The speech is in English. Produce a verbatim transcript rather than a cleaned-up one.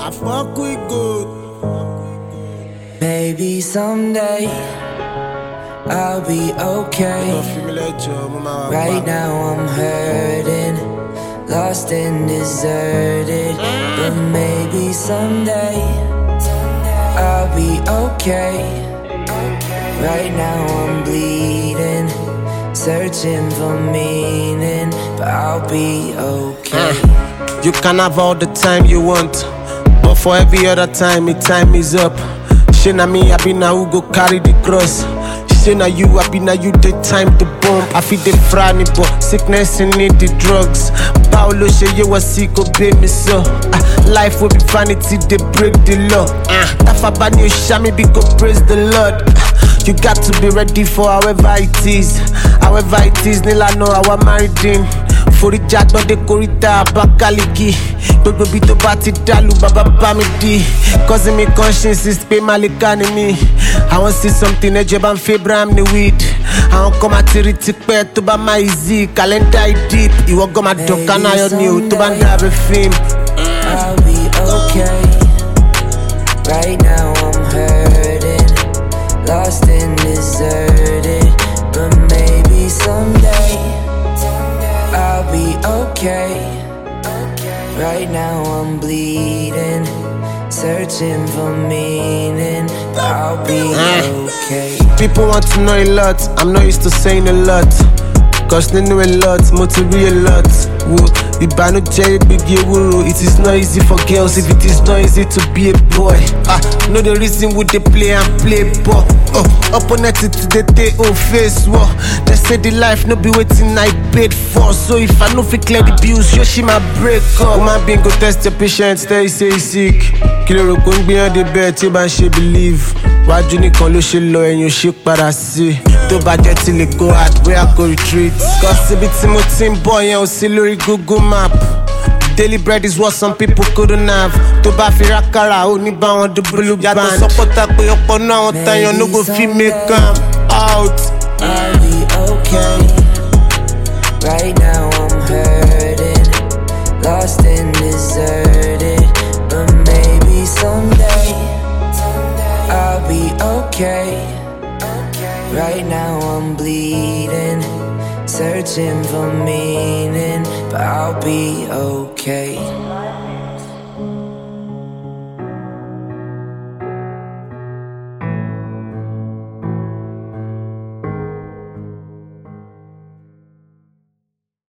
I fuck with good. Maybe someday I'll be okay. Right now I'm hurting, lost and deserted. But maybe someday I'll be okay. Right now I'm bleeding, searching for meaning, but I'll be okay. uh, You can have all the time you want, but for every other time, the time is up. Shey na me, I be na who go carry the cross. Shey na you, I be na you, the time to bomb. I feel the franny, but sickness and need the drugs. Paolo shey you was sick, obey me so. uh, Life will be vanity, they break the law. uh, Tafa bani shami, be go praise the Lord. uh, You got to be ready for however it is. However it is, Nila know how I'm married in. Forija don de korita Abakaliki. Gbogbo bi to ba ti dalu baba ba mi di. Causing me conscience is pay malikani me. I want see something eje ban Abraham ni weed. I want come atiri tipe to ba my easy. Calendar it deep. Iwo go ma dokana yo ni o to ban drive a film. I'll be okay. Right now I'm hurting, lost and deserted. But maybe someday I'll be okay. Right now I'm bleeding, searching for meaning, but I'll be okay. People want to know a lot, I'm not used to saying a lot. Cause they know a lot, mo ti rí a lot. Wo ìbànújẹ́ gbígbé ewúro. It is not easy for girls if it is not easy to be a boy. Ah, know the reason we they play and play ball. Oh, opponent today they own face war. They say the life no be waiting I paid for. So if I no fit clear the bills, yo she my break up. Woman being go test your patience, tell you say you sick. Kí ló rò pé ń gbìyànjú dé bẹ́ẹ̀ tí ó bá ń ṣe believe. Wájú nìkan ló ṣe lọ ẹ̀yìn ò ṣe padà sí. Tó bá jẹ́ tí lè go hard, where I go retreat. Cause ibi tí mo ti ń bọ̀ yẹn ò sí lórí Google Map. Daily bread is what some people couldn't have. Tó bá fi rákàrà ó ní bá wọn dúbúlù band. Yàtọ̀ sọ́pọ̀tà pé ọ̀pọ̀ náà wọn tayan no go fit make am out. I'll be okay. Right now I'm hurting, lost and deserted. But maybe someday I'll be okay. Right now I'm bleeding, searching for meaning, but I'll be okay.